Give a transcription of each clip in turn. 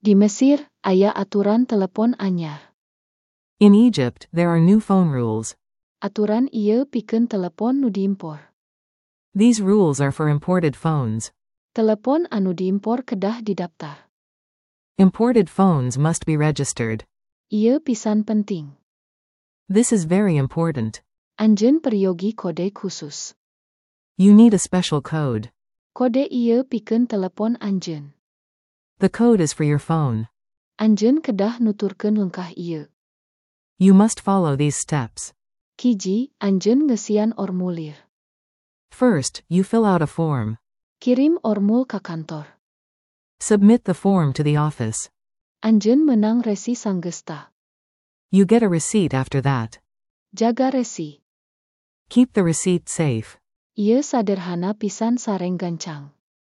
Di Mesir, aya aturan telepon anyar. In Egypt, there are new phone rules. Aturan ieu pikeun telepon nu diimpor. These rules are for imported phones. Telepon anu diimpor kedah didaftar. Imported phones must be registered. Ieu pisan penting. This is very important. Anjeun peryogi kode khusus. You need a special code. Kode ieu pikeun telepon anjeun. The code is for your phone. Anjeun kedah nuturkeun lengkah ieu. You must follow these steps. Kiji, anjeun ngesian formulir. First, you fill out a form. Kirim ormul ka kantor. Submit the form to the office. Anjeun menang resi sanggesta. You get a receipt after that. Jaga resi. Keep the receipt safe. Ieu saderhana pisan sareng gancang.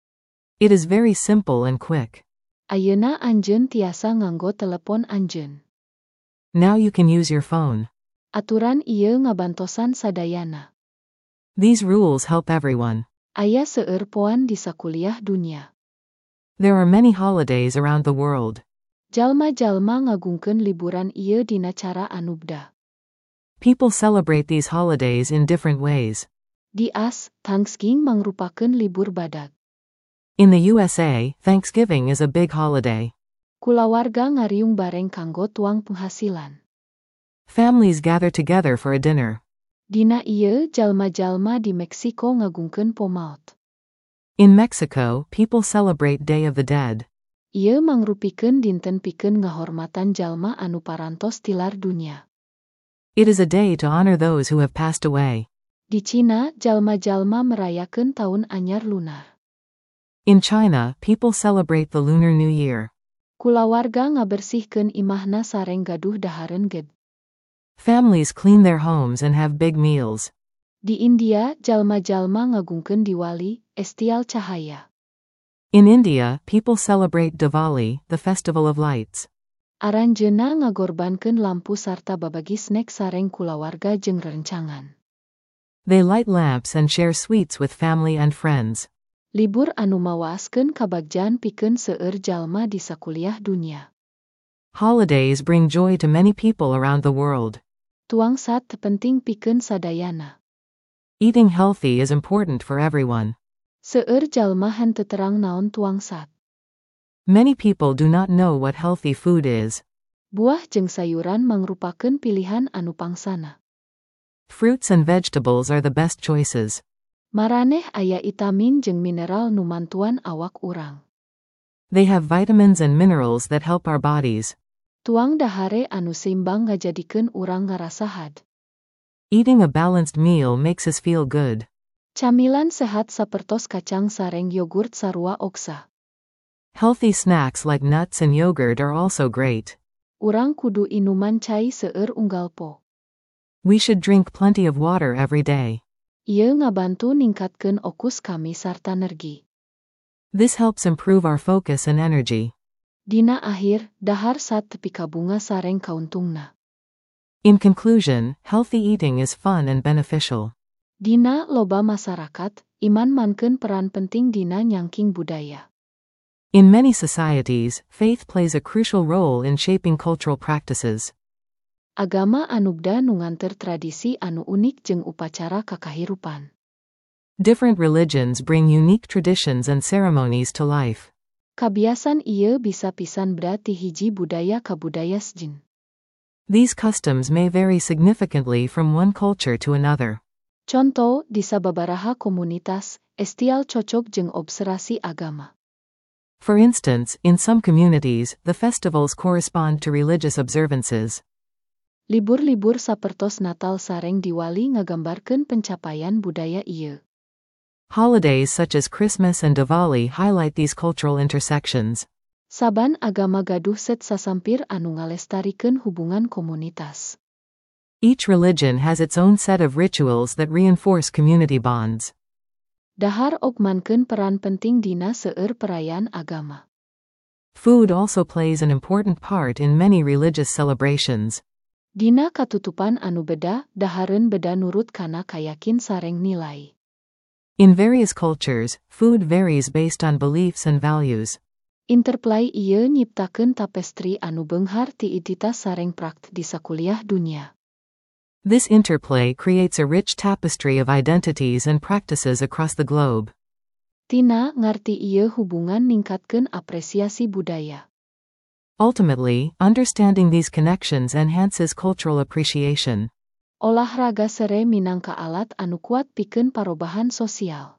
It is very simple and quick. Ayeuna anjeun tiasa nganggo telepon anjeun. Now you can use your phone. Aturan ieu ngabantosan sadayana. These rules help everyone. Aya seueur poan di sakuliah dunia. There are many holidays around the world. Jalma-jalma ngagungkeun liburan ieu dina cara anubda. People celebrate these holidays in different ways. Di AS, Thanksgiving mangrupakeun libur badag. In the USA, Thanksgiving is a big holiday. Kulawarga ngariung bareng kanggo tuang penghasilan. Families gather together for a dinner. Dina ieu jalma-jalma di Meksiko ngagungkeun Pomaut. In Mexico, people celebrate Day of the Dead. Ieu mangrupikeun dinten pikeun ngahormatan jalma anu parantos tilar dunia. It is a day to honor those who have passed away. Di Cina, jalma-jalma merayakeun tahun anyar lunar. In China, people celebrate the Lunar New Year. Kulawarga ngabersihkeun imahna sareng gaduh dahareun ged. Families clean their homes and have big meals. Di India, jalma-jalma ngagungkeun Diwali, Estial Cahaya. In India, people celebrate Diwali, the Festival of Lights. Aranjeunna ngagorbankeun lampu sarta babagi snack sareng kulawarga jeung rencangan. They light lamps and share sweets with family and friends. Libur anu mawaaskeun kabagjan pikeun seueur jalma di sakuliah dunia. Holidays bring joy to many people around the world. Tuang sat penting pikeun sadayana. Eating healthy is important for everyone. Seueur jalma henteu terang naon tuang sat. Many people do not know what healthy food is. Buah jeung sayuran mangrupakeun pilihan anu pangsana. Fruits and vegetables are the best choices. Maraneh aya vitamin jeung mineral nu mantuan awak urang. They have vitamins and minerals that help our bodies. Tuang dahare anu seimbang ngajadikeun urang ngarasa had. Eating a balanced meal makes us feel good. Camilan sehat sapertos kacang sareng yogurt sarua oksa. Healthy snacks like nuts and yogurt are also great. Urang kudu inuman cai seueur unggal po. We should drink plenty of water every day. Ieu ngabantu ningkatkeun okus kami sarta energi. This helps improve our focus and energy. Dina akhir, dahar sat tepi kabunga sareng kauntungna. In conclusion, healthy eating is fun and beneficial. Dina loba masyarakat, iman mankeun peran penting dina nyangking budaya. In many societies, faith plays a crucial role in shaping cultural practices. Agama anubda nu nganter tradisi anu unik jeung upacara kakahirupan. Different religions bring unique traditions and ceremonies to life. Kabiasan ieu bisa pisan beda ti hiji budaya ka budaya sejin. These customs may vary significantly from one culture to another. Contoh, di sababaraha komunitas, estial cocok jeung observasi agama. For instance, in some communities, the festivals correspond to religious observances. Libur-libur sapertos Natal sareng Diwali ngagambarkeun pencapaian budaya ieu. Holidays such as Christmas and Diwali highlight these cultural intersections. Saban agama gaduh set sasampir anu ngalestarikeun hubungan komunitas. Each religion has its own set of rituals that reinforce community bonds. Dahar ogmankeun peran penting dina seueur perayaan agama. Food also plays an important part in many religious celebrations. Dina katutupan anu beda, dahareun beda nurut kana kayakin sareng nilai. In various cultures, food varies based on beliefs and values. Interplay ieu nyiptakeun tapestri anu beunghar ti identitas sareng prakt di sakuliah dunia. This interplay creates a rich tapestry of identities and practices across the globe. Tina ngarti ieu hubungan ningkatkeun apresiasi budaya. Ultimately, understanding these connections enhances cultural appreciation. Olahraga sere minangka alat anu kuat pikeun parobahan sosial.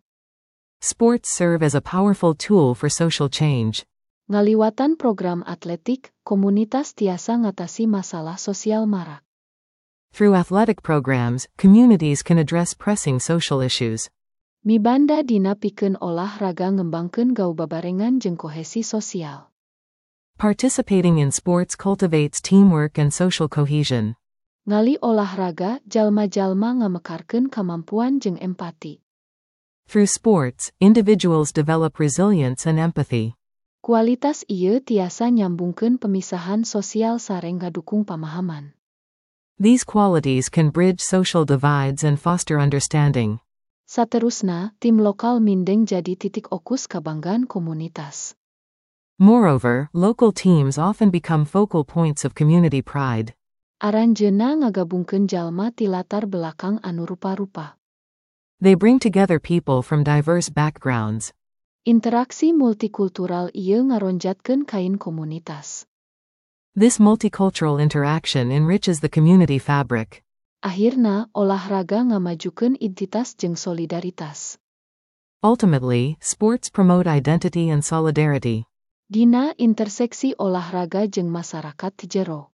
Sports serve as a powerful tool for social change. Ngaliwatan program atletik, komunitas tiasa ngatasi masalah sosial marak. Through athletic programs, communities can address pressing social issues. Mibanda dina pikeun olahraga ngembangkeun gaubabarengan jeung kohesi sosial. Participating in sports cultivates teamwork and social cohesion. Ngali olahraga, jalma-jalma ngamekarkeun kamampuan jeung empati. Through sports, individuals develop resilience and empathy. Kualitas ieu tiasa nyambungkeun pemisahan sosial sareng ngadukung pamahaman. These qualities can bridge social divides and foster understanding. Saterusna, tim lokal mindeng jadi titik okus kabanggaan komunitas. Moreover, local teams often become focal points of community pride. Aranjeuna ngagabungkeun jalma ti latar belakang anu rupa-rupa. They bring together people from diverse backgrounds. Interaksi multikultural ieu ngaronjatkeun kain komunitas. This multicultural interaction enriches the community fabric. Akhirna, olahraga ngamajukeun identitas jeung solidaritas. Ultimately, sports promote identity and solidarity. Dina interseksi olahraga jeung masyarakat jero.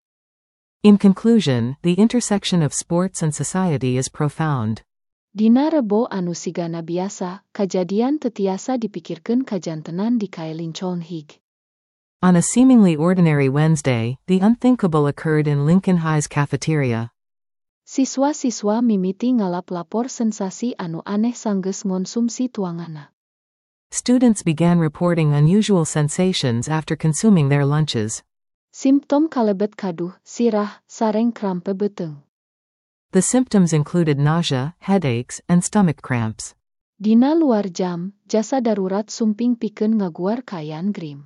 In conclusion, the intersection of sports and society is profound. Dina rebo anu sigana biasa, kajadian tetiasa dipikirkeun kajantenan di Kaelinchon Hig. On a seemingly ordinary Wednesday, the unthinkable occurred in Lincoln High's cafeteria. Siswa-siswa mimiti ngalap lapor sensasi anu aneh sanggeus ngonsumsi tuangana. Students began reporting unusual sensations after consuming their lunches. Simptom kalebet kaduh, sirah, sareng krampe beuteung. The symptoms included nausea, headaches, and stomach cramps. Dina luar jam, jasa darurat sumping pikeun ngaguar kaayaan grim.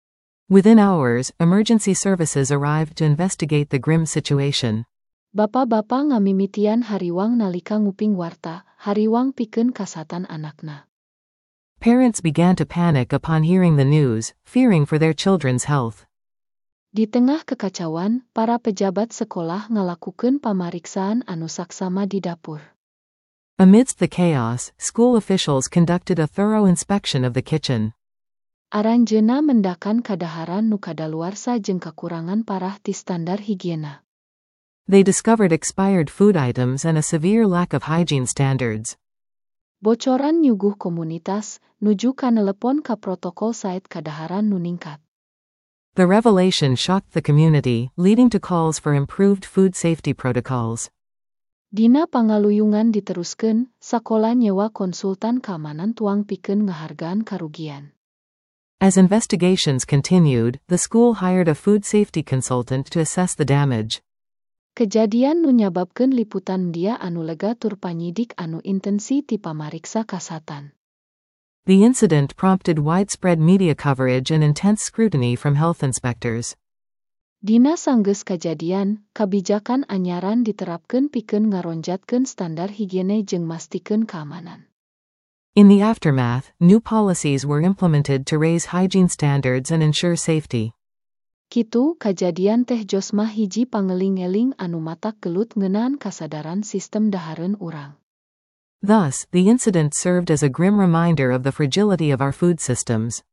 Within hours, emergency services arrived to investigate the grim situation. Bapa-bapa ngamimitian hariwang nalika nguping warta, hariwang pikeun kasatan anakna. Parents began to panic upon hearing the news, fearing for their children's health. Di tengah kekacauan, para pejabat sekolah ngalakukeun pamariksaan anu saksama di dapur. Amidst the chaos, school officials conducted a thorough inspection of the kitchen. Aranjeuna mendakan kadaharan nu kadaluarsa jeung kakurangan parah ti standar higiena. They discovered expired food items and a severe lack of hygiene standards. Bocoran nyuguh komunitas, nuju kanelepon ka protokol saet kadaharan nu ningkat. The revelation shocked the community, leading to calls for improved food safety protocols. Dina pangaluyungan diteruskeun, sakola nyewa konsultan keamanan tuang pikeun ngahargaan karugian. As investigations continued, the school hired a food safety consultant to assess the damage. Kejadian nu nyababkeun liputan media anu lega tur panyidik anu intensi ti pamariksa kasatan. The incident prompted widespread media coverage and intense scrutiny from health inspectors. Dina sanggeus kajadian, kabijakan anyaran diterapkeun pikeun ngaronjatkeun standar higiene jeung mastikeun keamanan. In the aftermath, new policies were implemented to raise hygiene standards and ensure safety. Kitu kajadian teh josmah hiji pangeling-eling anu matak gelut ngeunaan kasadaran sistem dahareun urang. Thus, the incident served as a grim reminder of the fragility of our food systems.